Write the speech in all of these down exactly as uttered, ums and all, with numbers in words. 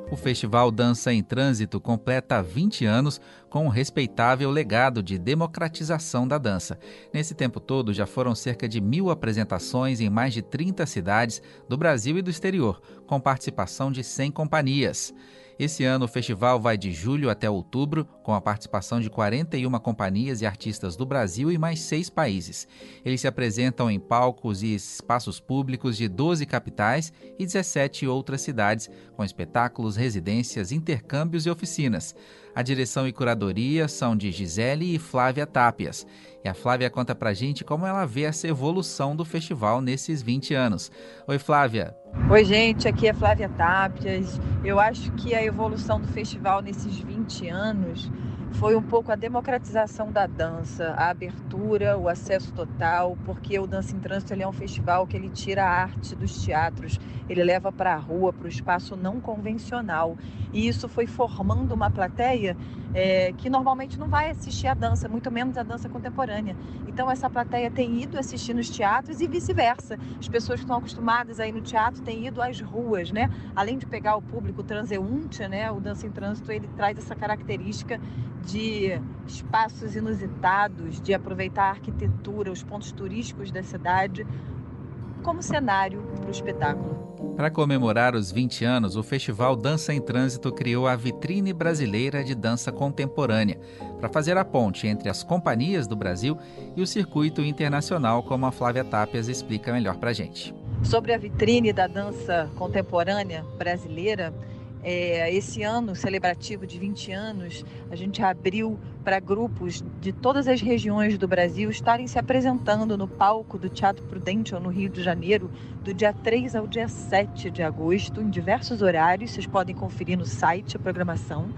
O Festival Dança em Trânsito completa vinte anos com um respeitável legado de democratização da dança. Nesse tempo todo, já foram cerca de mil apresentações em mais de trinta cidades do Brasil e do exterior, com participação de cem companhias. Esse ano o festival vai de julho até outubro, com a participação de quarenta e uma companhias e artistas do Brasil e mais seis países. Eles se apresentam em palcos e espaços públicos de doze capitais e dezessete outras cidades, com espetáculos, residências, intercâmbios e oficinas. A direção e curadoria são de Gisele e Flávia Tápias. E a Flávia conta pra gente como ela vê essa evolução do festival nesses vinte anos. Oi, Flávia. Oi, gente, aqui é Flávia Tápias. Eu acho que a evolução do festival nesses vinte anos foi um pouco a democratização da dança, a abertura, o acesso total, porque o Dança em Trânsito ele é um festival que ele tira a arte dos teatros, ele leva para a rua, para o espaço não convencional. E isso foi formando uma plateia é, que normalmente não vai assistir a dança, muito menos a dança contemporânea. Então essa plateia tem ido assistir nos teatros e vice-versa. As pessoas que estão acostumadas a ir no teatro têm ido às ruas, né? Além de pegar o público transeunte, né? O Dança em Trânsito ele traz essa característica de espaços inusitados, de aproveitar a arquitetura, os pontos turísticos da cidade como cenário para o espetáculo. Para comemorar os vinte anos, o Festival Dança em Trânsito criou a Vitrine Brasileira de Dança Contemporânea, para fazer a ponte entre as companhias do Brasil e o circuito internacional, como a Flávia Tápias explica melhor para a gente. Sobre a vitrine da dança contemporânea brasileira, É, esse ano celebrativo de vinte anos, a gente abriu para grupos de todas as regiões do Brasil estarem se apresentando no palco do Teatro Prudential, no Rio de Janeiro, do dia três ao dia sete de agosto, em diversos horários. Vocês podem conferir no site a programação.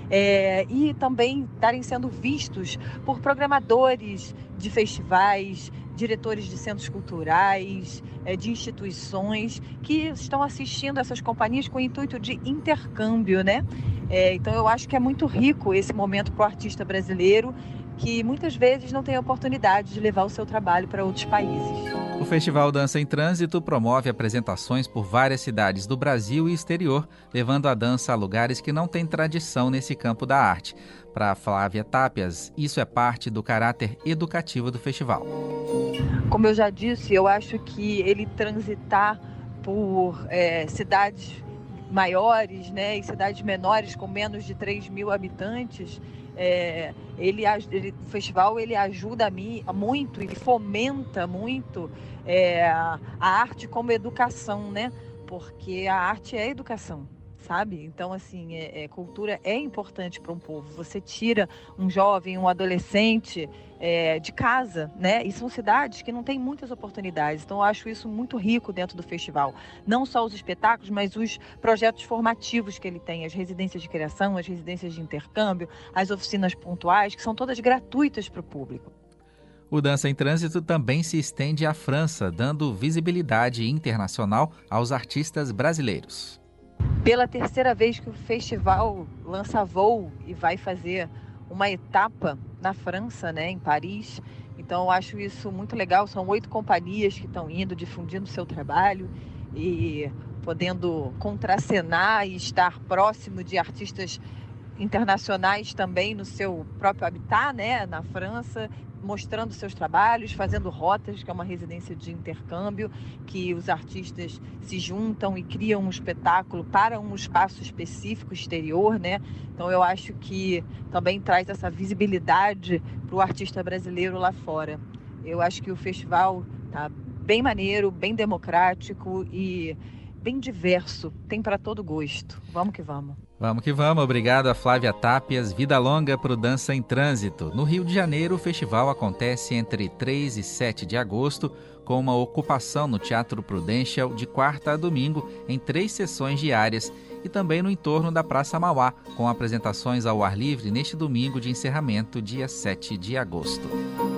É, e também estarem sendo vistos por programadores de festivais, diretores de centros culturais, é, de instituições que estão assistindo essas companhias com o intuito de intercâmbio, né? É, então eu acho que é muito rico esse momento para o artista brasileiro, que muitas vezes não tem a oportunidade de levar o seu trabalho para outros países. O Festival Dança em Trânsito promove apresentações por várias cidades do Brasil e exterior, levando a dança a lugares que não têm tradição nesse campo da arte. Para Flávia Tápias, isso é parte do caráter educativo do festival. Como eu já disse, eu acho que ele transitar por é, cidades maiores, né, e cidades menores com menos de três mil habitantes, É, ele, ele, o festival ele ajuda a mim muito, ele fomenta muito é, a arte como educação, né? Porque a arte é educação, sabe? Então, assim, é, é, cultura é importante para um povo. Você tira um jovem, um adolescente é, de casa, né? E são cidades que não têm muitas oportunidades. Então, eu acho isso muito rico dentro do festival. Não só os espetáculos, mas os projetos formativos que ele tem, as residências de criação, as residências de intercâmbio, as oficinas pontuais, que são todas gratuitas para o público. O Dança em Trânsito também se estende à França, dando visibilidade internacional aos artistas brasileiros. Pela terceira vez que o festival lança voo e vai fazer uma etapa na França, né, em Paris. Então eu acho isso muito legal. São oito companhias que estão indo, difundindo seu trabalho e podendo contracenar e estar próximo de artistas internacionais também no seu próprio habitat, né, na França, mostrando seus trabalhos, fazendo rotas, que é uma residência de intercâmbio, que os artistas se juntam e criam um espetáculo para um espaço específico exterior, né? Então eu acho que também traz essa visibilidade para o artista brasileiro lá fora. Eu acho que o festival tá bem maneiro, bem democrático e bem diverso, tem para todo gosto. Vamos que vamos. Vamos que vamos. Obrigado a Flávia Tápias. Vida longa para o Dança em Trânsito. No Rio de Janeiro, o festival acontece entre três e sete de agosto, com uma ocupação no Teatro Prudential de quarta a domingo, em três sessões diárias, e também no entorno da Praça Mauá, com apresentações ao ar livre neste domingo de encerramento, dia sete de agosto.